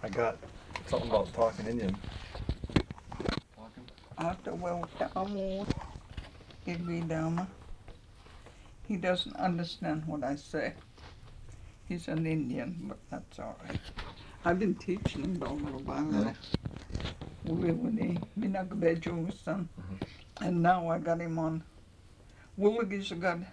I got something about talking Indian. He doesn't understand what I say. He's an Indian, but that's all right. I've been teaching him all over Bangladesh. And now I got him on Woolagishagad.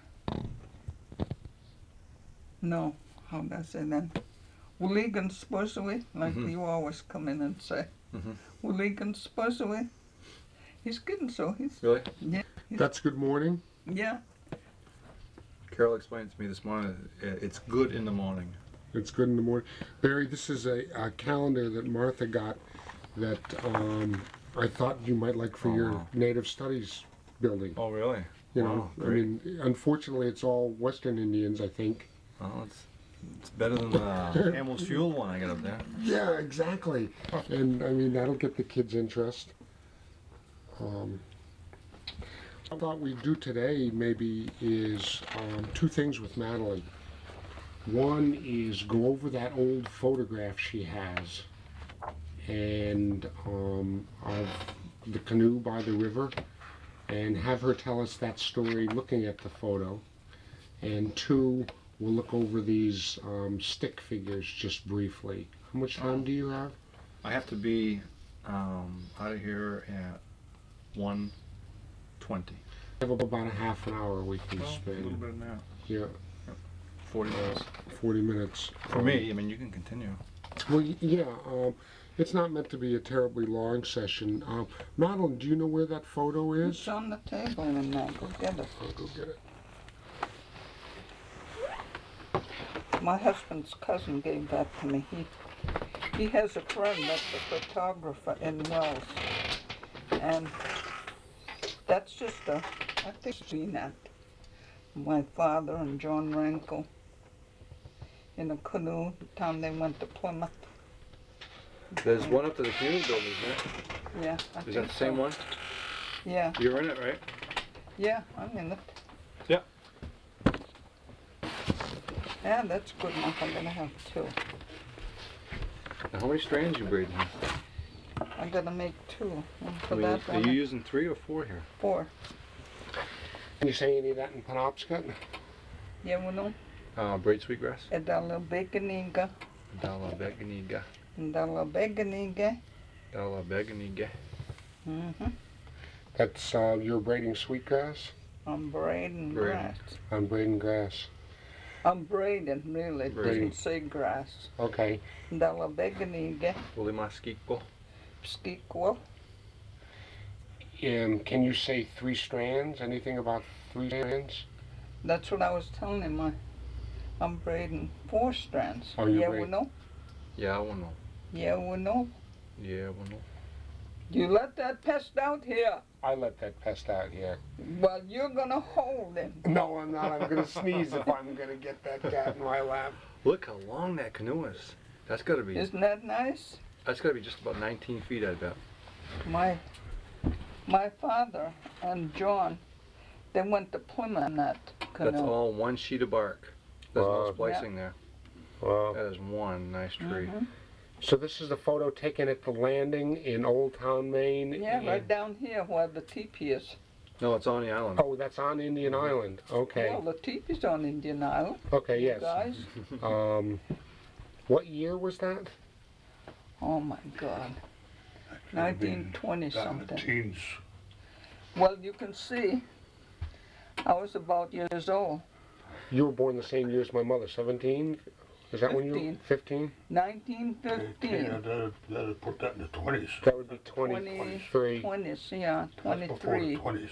No, how do I say that? Wooligan supposedly, like you always come in and say. Wooligan supposedly. He's getting so. He's Really? Yeah. That's good morning. Yeah. Carol explained to me this morning, it's good in the morning. It's good in the morning. Barry, this is a calendar that Martha got that I thought you might like for your Native Studies building. Oh, really? You know, I mean, unfortunately, it's all Western Indians, I think. Well, it's better than the Camel's Fuel one I got up there. Yeah, exactly. And I mean, that'll get the kids' interest. I thought we'd do today maybe is two things with Madeline. One is go over that old photograph she has and of the canoe by the river, and have her tell us that story looking at the photo. And two, we'll look over these stick figures just briefly. How much time do you have? I have to be out of here at 1:20. We have about a half an hour we can A spend. little bit now. Yeah, 40 minutes. 40 minutes. For me, I mean, you can continue. Well, yeah, it's not meant to be a terribly long session. Madeline, do you know where that photo is? It's on the table and now go get it. I'll go get it. My husband's cousin gave that to me. He has a friend that's a photographer in Wells. And that's just I think seen that. My father and John Rankle in a canoe the time they went to Plymouth. There's one up to the canoe building, isn't Yeah. Is that the same one? Yeah. You're in it, right? Yeah, I'm in it. Yeah. Yeah, that's good enough. I'm gonna have two. Now, how many strands you braiding here? I'm gonna make two. One for I mean, that are one. you using 3 or 4 here? 4. Can you say any of that in Penobscot? Yeah, well, no. Braid sweetgrass? Edala Beganiga. Dala beganiga. Edala Beganiga. Dala beganiga. That's you're braiding sweetgrass? I'm braiding Braiding. grass. I'm braiding grass. I'm braiding, really. It Braiding. doesn't say grass. Okay. Edala Beganiga. Ulimaskiko. Skeekwell. Can you say 3 strands? Anything about 3 strands? That's what I was telling him. I'm braiding 4 strands. Oh, you're yeah, braiding- well, no. Yeah, well, no. Yeah, well, no. Yeah, well, no. You let that pest out here. I let that pest out here. Well, you're gonna hold him. No, I'm not. I'm going to sneeze if I'm going to get that cat in my lap. Look how long that canoe is. That's got to be. Isn't that nice? That's got to be just about 19 feet, I bet. My father and John, they went to Plymouth in that canoe. That's all one sheet of bark. There's no Wow. splicing there. Wow. That is one nice tree. So this is a photo taken at the landing in Old Town, Maine? Yeah, right down here where the teepee is. No, it's on the island. Oh, that's on Indian Island. Okay. Well, the teepee's on Indian Island, Okay, yes. guys. What year was that? Oh my God. 1920 something. Teens. Well, you can see, I was about years old. You were born the same year as my mother, 17? Is that when you were 15? 1915. That'd put that in the 20s. That would be 23. 20s, yeah, That's before 23. the 20s.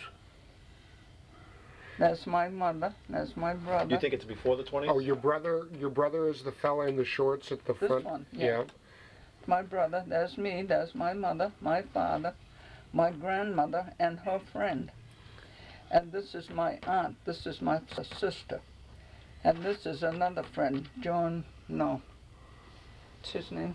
That's my mother. That's my brother. You think it's before the 20s? Oh, your brother is the fella in the shorts at the This front? one, yeah. My brother, that's me, that's my mother, my father, my grandmother, and her friend. And this is my aunt, this is my sister. And this is another friend, John, no. What's his name?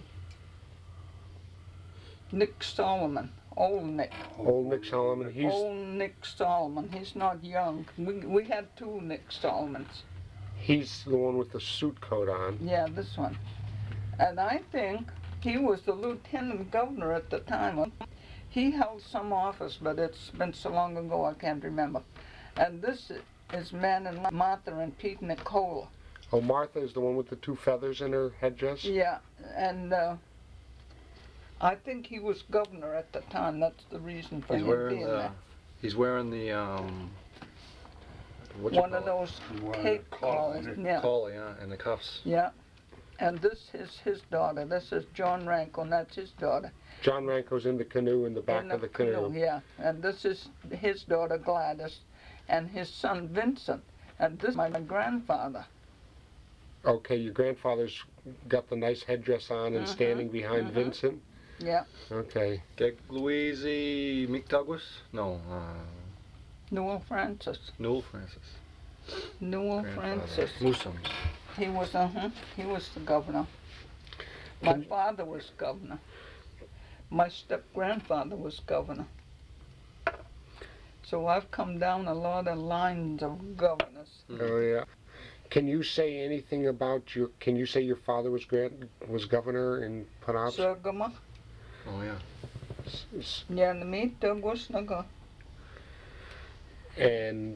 Nick Solomon, old Nick. Old Nick Solomon. He's Old Nick Solomon, he's not young. We had 2 Nick Solomons. the one with the suit coat on. Yeah, this one. And I think He was the lieutenant governor at the time. He held some office, but it's been so long ago I can't remember. And this is Man and Martha and Pete Nicola. Oh, Martha is the one with the two feathers in her headdress? Yeah, and I think he was governor at the time. That's the reason for He's him wearing being the. there. He's wearing the what you One of call it? those cape collars. Yeah, Collar, yeah, and the cuffs. yeah. And this is his daughter. This is John Ranko, and that's his daughter. John Ranko's in the canoe in the back In of the canoe. Yeah, and this is his daughter Gladys, and his son Vincent, and this is my grandfather. Okay, your grandfather's got the nice headdress on and standing behind Vincent? Yeah, Okay. Geg Louise McDouglas? No, Newell Francis. Newell Francis. Newell Francis. Musums. He was the governor. My father was governor. My step-grandfather was governor. So I've come down a lot of lines of governors. Oh, yeah. Can you say anything about can you say your father was governor in Penobscot? Sagama, Oh yeah. Yanami, Douglas, Naga. And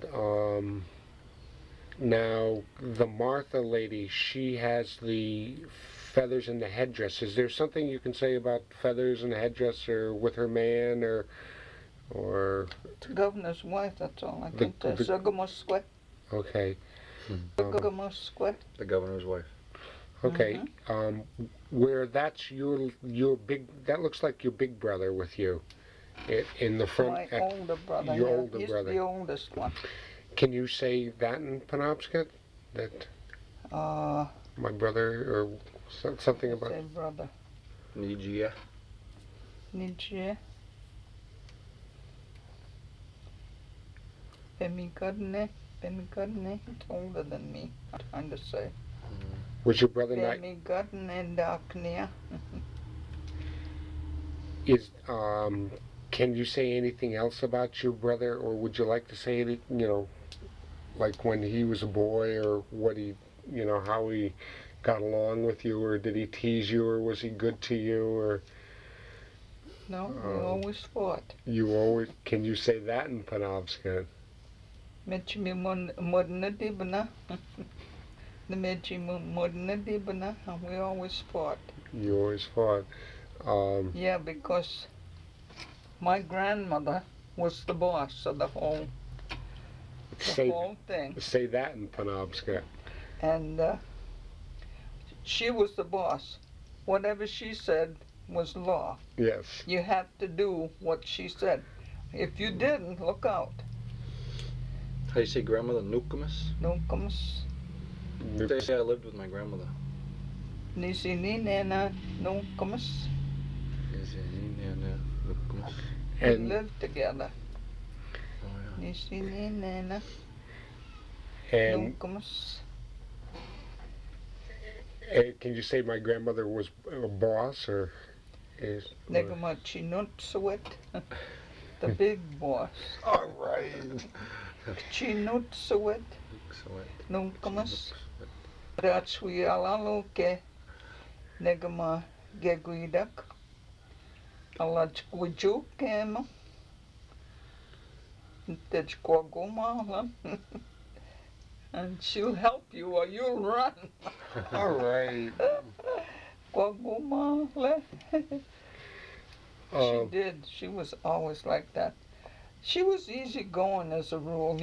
now the Martha lady, she has the feathers in the headdress. Is there something you can say about feathers in the headdress, or with her man, or The governor's wife, that's all I The- can say. Sagama Square. okay, Sagama Square. The governor's wife. okay. Where that's your big, that looks like your big brother with you, in the front. My older brother. your yeah. older He's brother. the oldest one. Can you say that in Penobscot? That my brother, or something about? say brother. Nigia. Nijie. Pemigudne. Pemigudne. He's older than me, I'm trying to say. Was your brother not? Pemigudne Darknia. Is can you say anything else about your brother, or would you like to say it? Like when he was a boy, or what he, how he got along with you, or did he tease you, or was he good to you, or No, we always fought. you always? Can you say that in Penobscot? Mechimi modna dibna. The Mechimi modna dibna. We always fought. You always fought. Yeah, because my grandmother was the boss of the whole thing. Say that in Penobscot. And she was the boss. Whatever she said was law. Yes. You had to do what she said. If you didn't, look out. How do you say grandmother? Nukamus? No comes They say I lived with my grandmother. nisi ni nena no comes. Nukamus. We And lived together. Oh yeah. Nisi ni nena no and comes. can you say my grandmother was a boss, or is? Negama chinut sweat. The big boss. All right. Chinut sweat. No comes. That's we alalo ke negama geguidak. Alaj kujuk kema. That's kwagoma. And she'll help you or you'll run. All right. Kwagoma le. She Um, did. She was always like that. She was easygoing as a rule,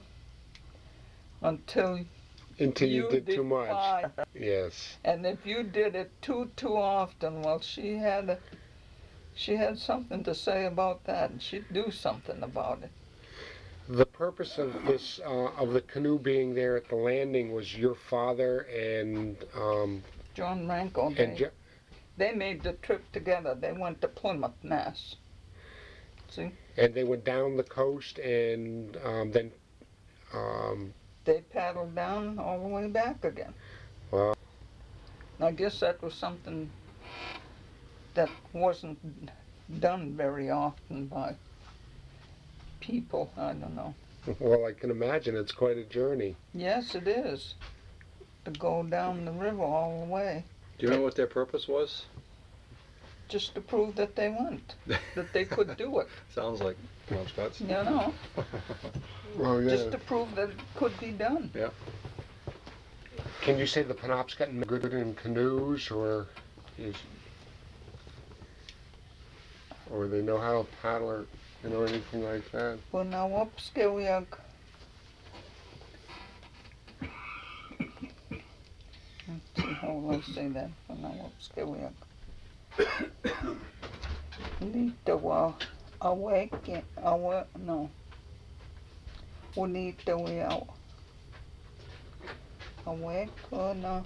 until until you did too much. defied. Yes. And if you did it too often, well, she had something to say about that, and she'd do something about it. The purpose of this, of the canoe being there at the landing, was your father and John Ranko, they made the trip together. They went to Plymouth, Mass. See? and they went down the coast, and then They paddled down all the way back again. Wow. I guess that was something that wasn't done very often by people. I don't know. well, I can imagine it's quite a journey. Yes, it is. To go down the river all the way. Do you remember what their purpose was? just to prove that they went, that they could do it, Sounds like Penobscot's. you know, Oh, yeah. just to prove that it could be done. Yeah. Can you say the Penobscot men good in canoes, or they know how to paddle, or anything like that? Well, now upscawiak. Let's see how will I say that? Well, now upscawiak. Lito awake no. Unito we awake no.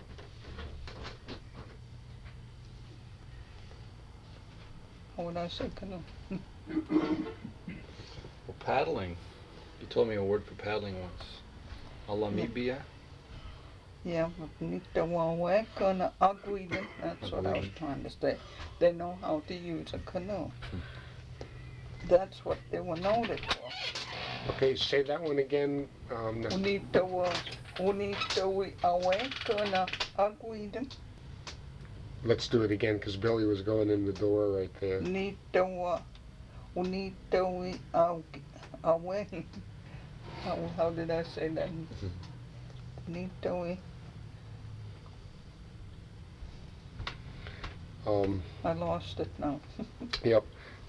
How would I say canoe? Well, paddling. You told me a word for paddling once. Alamibia? Yeah, but Nito awake no agreed. That's what I was trying to say. They know how to use a canoe. That's what they were noted for. Okay, say that one again. Unito we awake no agreed. Let's do it again, because Billy was going in the door right there. Unito we awake. How did I say that? Nito we. I lost it now. Yep.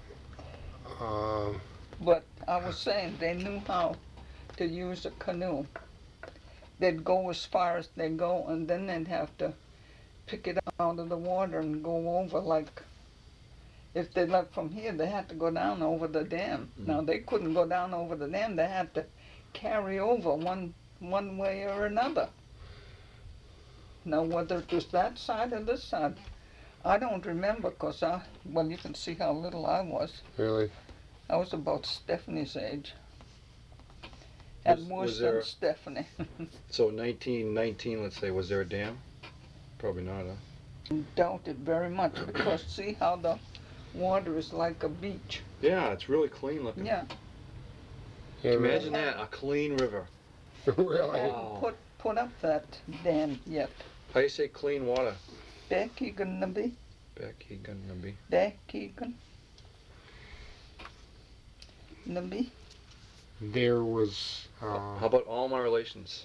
But I was saying they knew how to use a canoe. They'd go as far as they go, and then they'd have to pick it out of the water and go over. Like if they left from here, they had to go down over the dam. Mhm. Now they couldn't go down over the dam. They had to carry over one way or another. Now whether it was that side or this side, I don't remember, because well, you can see how little I was. Really? I was about Stephanie's age. And worse was there- than Stephanie. So 1919, let's say, was there a dam? Probably not, huh? Doubt it very much, because see how the water is like a beach. Yeah, it's really clean looking. Yeah. Yeah, Imagine that, a clean river. really? Wow. Put up that dam yet. How do you say clean water? Becky gonna be. Becky gonna be. Becky gonna be. There was. How about all my relations?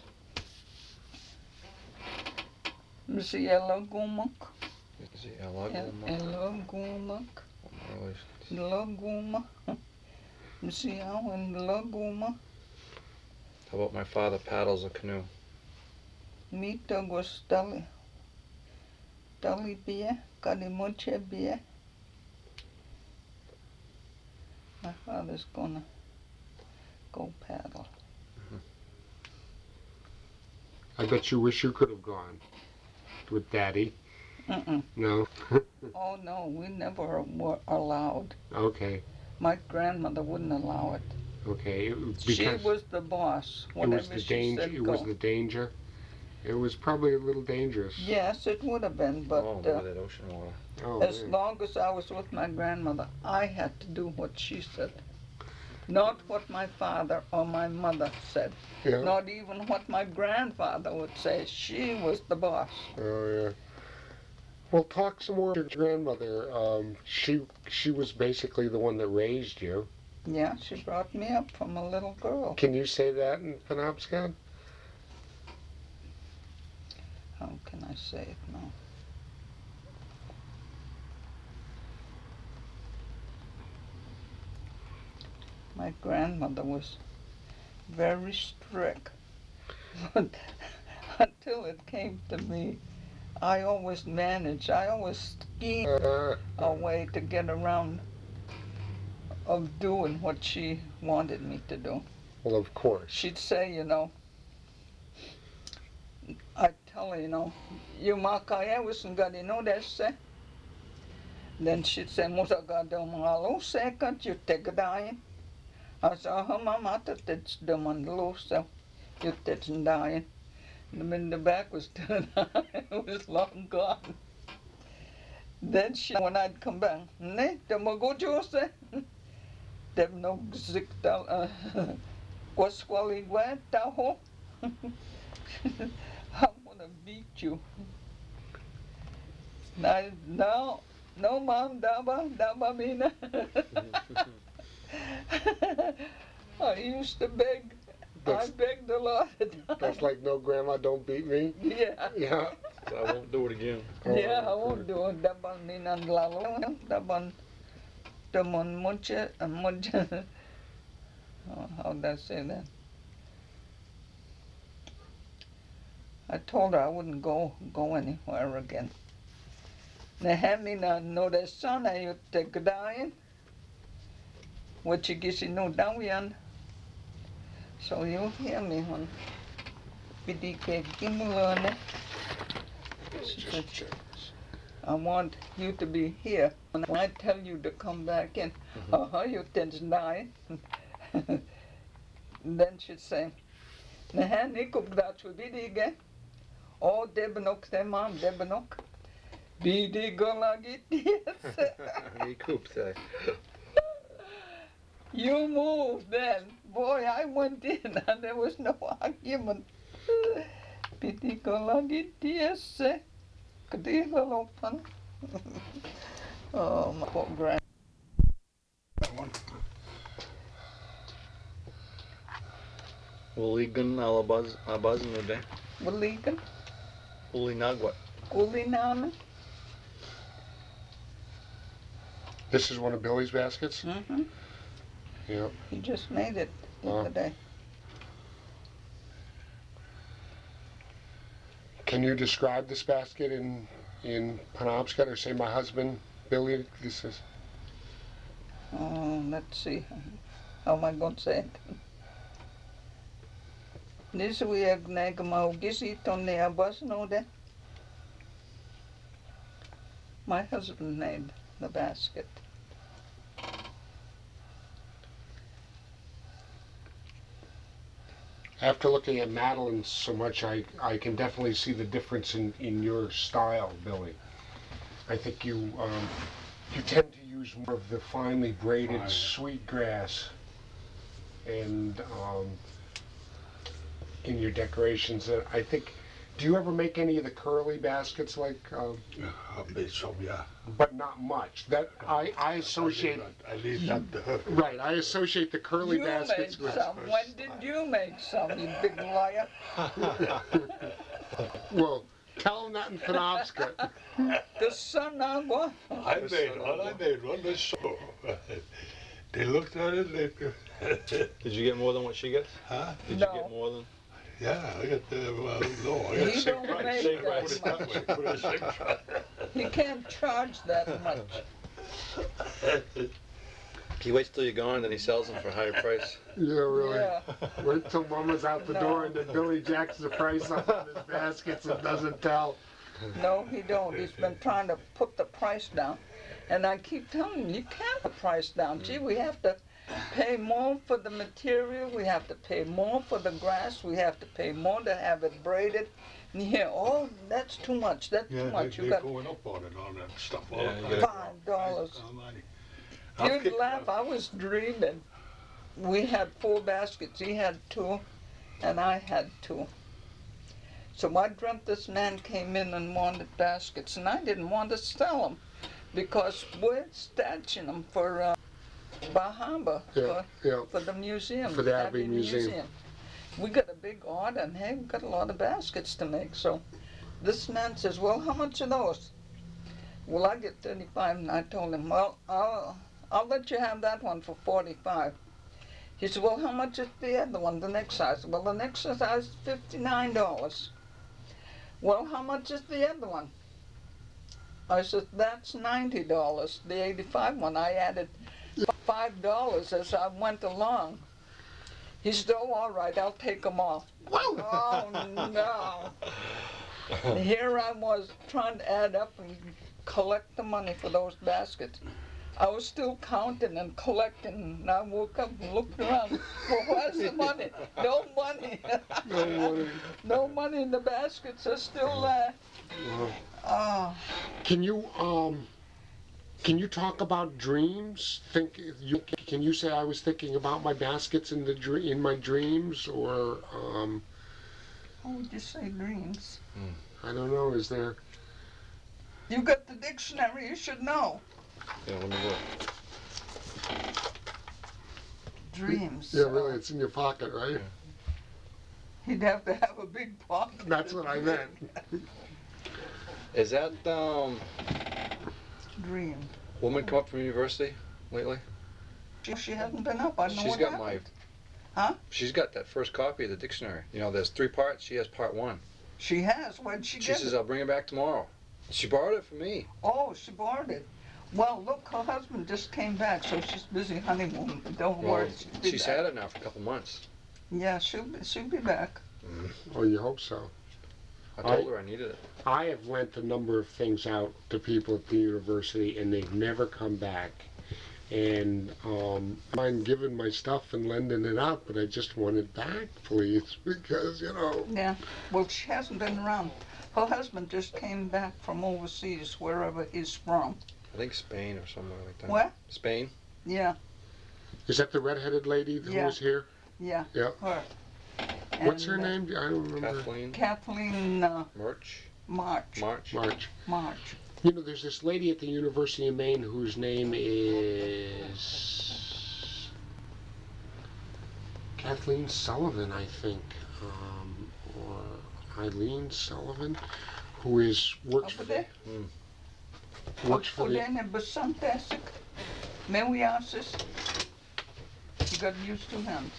Missy Ella Gumak. Is it Alagoma? Ella Gumak. All my relations. Laguma. Missy Alan Laguma. How about my father paddles a canoe? Mita was Dali Bia. Kadimoche Bia. My father's gonna go paddle. I bet you wish you could have gone with Daddy. No? Oh no, we never were allowed. Okay. My grandmother wouldn't allow it. Okay. She was the boss. it was Whatever the she danger. said, It go. was the danger. It was probably a little dangerous. Yes, it would have been, but Oh, look at that ocean water. Oh, as man. long as I was with my grandmother, I had to do what she said. Not what my father or my mother said. Yeah. Not even what my grandfather would say. She was the boss. Oh, yeah. Well, talk some more to your grandmother. She was basically the one that raised you. Yeah, she brought me up from a little girl. Can you say that in Penobscot? How can I say it now? My grandmother was very strict. But until it came to me, I always managed. I always schemed a way to get around of doing what she wanted me to do. Well, of course. She'd say, I'd tell her, you makaya wisngadi no desse. Then she'd say, Musagado malo second, you take a dying. I saw her mamata that's the man low, so you that's dying. And when the back was turned on, it was long gone. Then when I'd come back, ne, the magojose. Them no ziktal, quasquali taho. I'm gonna beat you. Now No, Mom, daba mina. I used to beg. I That's- begged a lot of That's times. like no grandma, don't beat me. Yeah. Yeah. So I won't do it again. Yeah, I won't do it. Daban minan lalo. Daban damon mucha. How did I say that? I told her I wouldn't go anywhere again. Nehemi na no de sana you te gdain. What you gisi no dawian. So you hear me when bidike gimulone. Just check. I want you to be here when I tell you to come back in. You tens nine. Then she'd say, Nehan ikuk dat we bidige. Oh, debenok te mam, debenok. Bidigo lagit, yes. He cooped that. You moved then. Boy, I went in and there was no argument. Bidigo lagit, yes. Kadila lopan. Oh, my poor grand. Uligan alabaz no de. Waligan, Ulinagwat. Ulinana. This is one of Billy's baskets? Mm-hmm. Yep. He just made it the Wow. other day. Can you describe this basket in Penobscot, or say my husband, Billy, this is? Let's see. How am I going to say it? This we have gisi ton the abas no de. My husband made the basket. After looking at Madeline so much, I can definitely see the difference in your style, Billy. I think you tend to use more of the finely braided Right. sweetgrass, and in your decorations. And I think, do you ever make any of the curly baskets like? A bit some, yeah. But not much. That I associate. I leave that to her. Right, I associate the curly You baskets made with. some. When did you make some, you big liar? Well, tell them that in Penobscot. The son of what? I made one, that's so. They looked at it, Did you get more than what she gets? huh? Did No. you get more than? Yeah, I got the, no, I You got same don't price. make Same that price. Put it that much. way, put it same price. You can't charge that much. He waits till you're gone, then he sells them for a higher price. Yeah, really. Yeah. Wait till Mama's out the No. door and then Billy jacks the price up on his baskets and doesn't tell. No, he don't. He's been trying to put the price down. And I keep telling him, you can't put the price down. Gee, we have to pay more for the material. We have to pay more for the grass. We have to pay more to have it braided. And you hear, oh, that's too much. That's too Yeah, much. they You got going up on it, on that stuff all Yeah, the you time. $5. Almighty. I'll You'd kick- laugh. I was dreaming. We had 4 baskets. He had 2, and I had 2. So I dreamt this man came in and wanted baskets, and I didn't want to sell them because we're stashing them for Bahama, Yeah, yeah. for the museum. For the Abbey Museum. We got a big order, and hey, we got a lot of baskets to make. So this man says, well, how much are those? Well, I get 35, and I told him, well, I'll let you have that one for 45. He said, well, how much is the other one, the next size? Well, the next size is $59. Well, how much is the other one? I said, that's $90. The 85 one, I added $5 as I went along. He said, oh, all right, I'll take them all. Oh, no. Here I was trying to add up and collect the money for those baskets. I was still counting and collecting, and I woke up and looked around. Well, where's the money? No money. No money. No money in the baskets are still there. Oh, Can you talk about dreams? Can you say I was thinking about my baskets in my dreams, or how would you say dreams? I don't know. Is there? You got the dictionary, you should know. Yeah, let me look. Dreams. Yeah, really, it's in your pocket, right? He'd have to have a big pocket. That's what I meant. Is that Dream. woman come up from university lately? She hasn't been up. I know She's what got happened. my. She's got that first copy of the dictionary. You know, there's 3 parts. She has part 1. She has. When'd she She get says it? I'll bring it back tomorrow. She borrowed it from me. Oh, she borrowed it. Well, look, her husband just came back, so she's busy honeymooning. Don't worry. She'll be She's back. had it now for a couple months. Yeah, she'll be back. Oh, you hope so. I told her I needed it. I have lent a number of things out to people at the university, and they've never come back. And I'm giving my stuff and lending it out, but I just want it back, please, because, you know. Yeah. Well, she hasn't been around. Her husband just came back from overseas, wherever he's from. I think Spain or somewhere like that. Where? Spain? Yeah, Is that the redheaded lady who Yeah. was here? yeah. Yeah. Her. What's her And, name? I don't remember. Kathleen? Kathleen Murch? March. March? March. You know, there's this lady at the University of Maine whose name is Kathleen Sullivan, I think, or Eileen Sullivan, who works Over there? works for the. Odene Basantasik. Mewiasis. You gotta use 2 hands.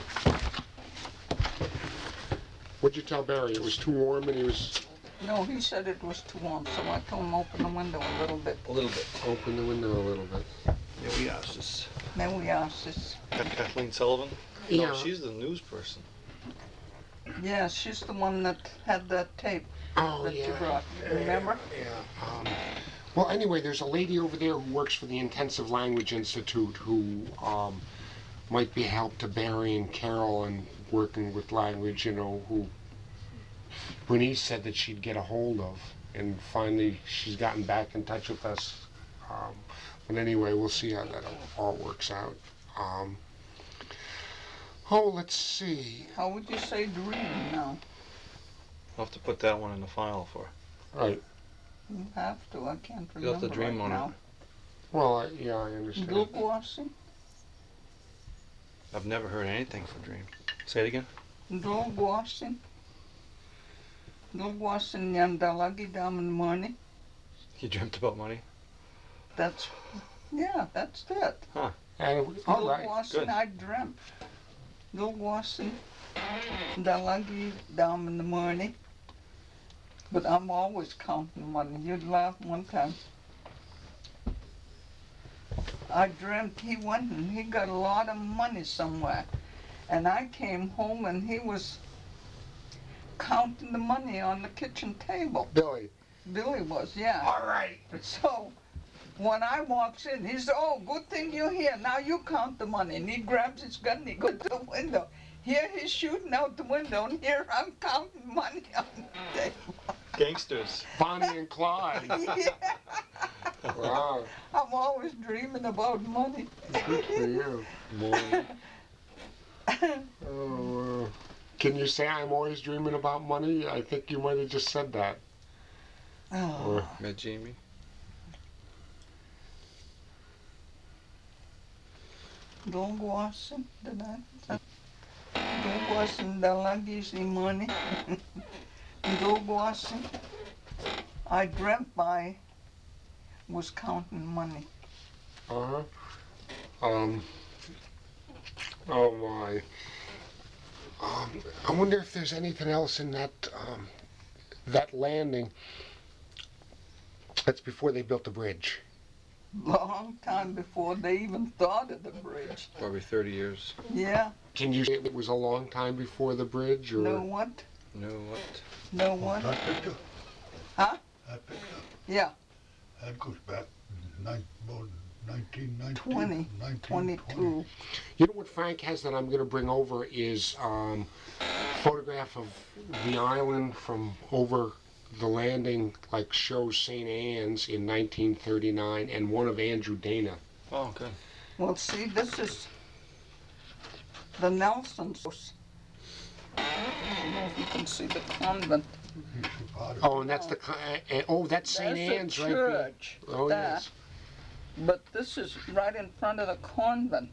What'd you tell Barry? It was too warm, and he was No, he said it was too warm, so I told him open the window a little bit. A little bit. open the window a little bit. Yeah, we asked this. Mewiasis. Kathleen Sullivan? Yeah. No, she's the news person. Yeah, she's the one that had that tape Oh that you yeah. brought. Remember? Yeah. Well, anyway, there's a lady over there who works for the Intensive Language Institute who might be help to Barry and Carol and working with language, you know, who Bernice said that she'd get a hold of. And finally, she's gotten back in touch with us. But anyway, we'll see how that all works out. Let's see. How would you say dream now? I'll have to put that one in the file for her. Right. You have to. I can't You'll have remember to dream right on now. it. Well, yeah, I understand. Dlugwasi? I've never heard anything for dream. Say it again. Dlugwasi? Dlugwasi Nyandalagi Daman Money? You dreamt about money? That's it. And, all right. Dlugwasi, good. I dreamt. Dlugwasi Dalagi Daman Money. But I'm always counting money. You'd laugh one time. I dreamt he went and he got a lot of money somewhere. And I came home and he was counting the money on the kitchen table. Billy. Billy was, yeah. All right. So when I walks in, he said, "Oh, good thing you're here. Now you count the money." And he grabs his gun and he goes to the window. Here he's shooting out the window and here I'm counting money on the table. Gangsters. Bonnie and Clyde. Yeah. Wow. I'm always dreaming about money. Good for you. Money. Oh, can you say I'm always dreaming about money? I think you might have just said that. Oh. Met Jamie. Dlugwasin, did I? Dlugwasin dalagi si money. Dlugwasin. I dreamt I was counting money. Uh-huh. Oh my. I wonder if there's anything else in that landing. That's before they built the bridge. Long time before they even thought of the bridge. Probably 30 years. Yeah. Can you say it was a long time before the bridge, or? Know what? No, what? Know what? That picture? Huh? That picture? Yeah. That goes back about 1919. 20, 22. You know what Frank has that I'm going to bring over is photograph of the island from over the landing, like shows St. Anne's in 1939, and one of Andrew Dana. Oh, good. Well, see, this is the Nelsons. I don't know if you can see the convent. You see part of Oh, and that's the, oh, that's St. There's a Anne's right there. church, Oh, there. yes. But this is right in front of the convent.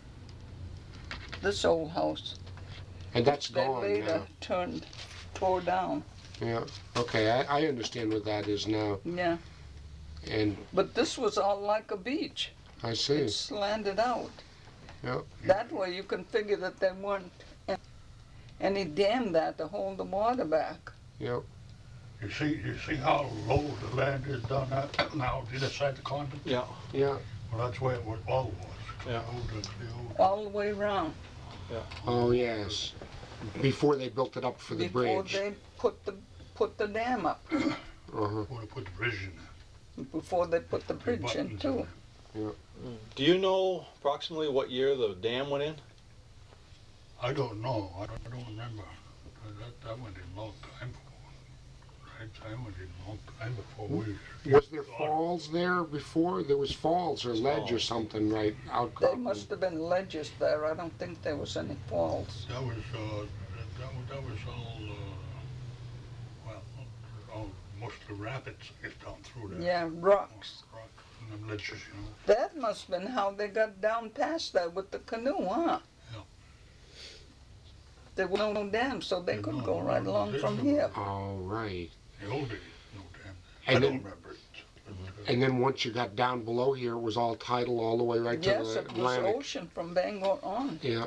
This old house. And that's They gone later now. tore down. Yeah, okay, I understand what that is now. Yeah. And But this was all like a beach. I see. It slanted out. Yeah. That way you can figure that there weren't any dam there to hold the water back. Yeah. You see how low the land is down there now, the other side of the convent? Yeah. Yeah. Well, that's where it all was. Yeah. The old, All the way around. Oh, yes. Before they built it up for the Before bridge. they put the dam up. Uh-huh. before they put the bridge in. Before they put the bridge in too. Do you know approximately what year the dam went in? I don't know. I don't remember. That went in a long time ago. Right? I went in a long time before we. Was there falls there before? There was falls or ledge or Falls. something, right? There Outcrop. must have been ledges there. I don't think there was any falls. That was that was all. Well, all most of the rapids get down through there. Yeah, rocks. Rocks and them ledges, you know. That must have been how they got down past that with the canoe, huh? Yeah. There was no dam, so they Yeah, could no, go right no, along there's from no- here. Oh, right. The old days, no damn. And I don't then- remember it. And then once you got down below here, it was all tidal all the way right to Yes, the it was Atlantic. ocean from Bangor on. Yeah.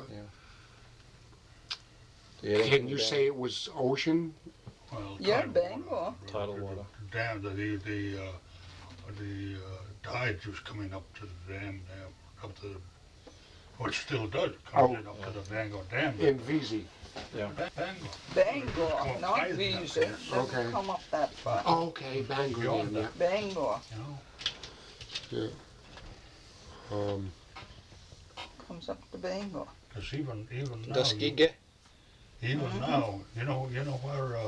The Eddington Can you Dam. say it was ocean? Well, Yeah, tidal Bangor. water. Tidal water. The dam, the tides was coming up to the dam there, up to the, well, it still does, comes in up to the Bangor Dam. In VZ. Bangor. Bangor, not higher than that. Visa. They Okay. don't come up that far. Oh, okay, Bangor Beyond Dam, yeah. Bangor You know, comes up to Bangor. because even now. Tuskegee? Even now, you know where,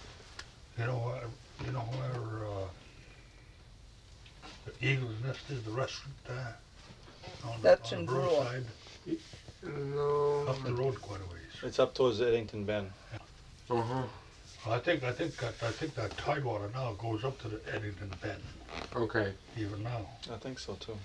the Eagle's Nest is, the restaurant there? That's on in the Brewer. roadside, No. up the road quite a ways. It's up towards Eddington Bend. Uh-huh. I think that tidewater now goes up to the Eddington Bend, Okay. even now. I think so too.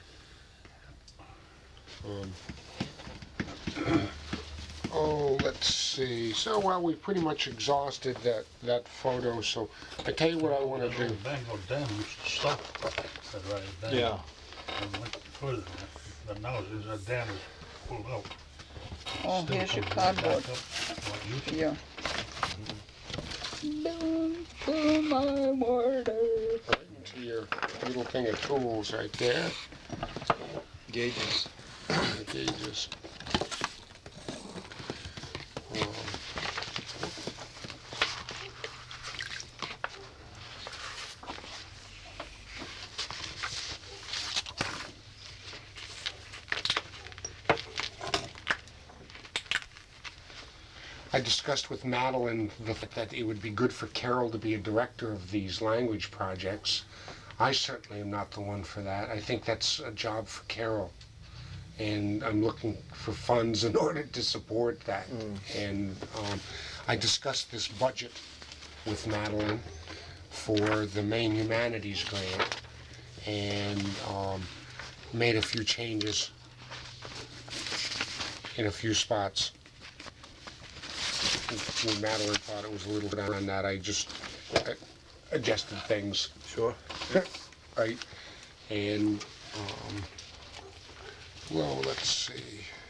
Oh, let's see. So, well, we've pretty much exhausted that photo, so I tell you what I want to do. Bangor Dam used to stop at right there. Yeah. And went further than that. But now that dam is pulled out. Oh, Still here's your comes right back cardboard. up like it used to. Yeah. Don't pull my water. To your little thing of tools right there. Gauges. The gauges. I discussed with Madeline the fact that it would be good for Carol to be a director of these language projects. I certainly am not the one for that. I think that's a job for Carol. And I'm looking for funds in order to support that. And I discussed this budget with Madeline for the Maine Humanities Grant and made a few changes in a few spots. When Madeline thought it was a little bit on that, I just adjusted things, Sure. right? And, well, let's see.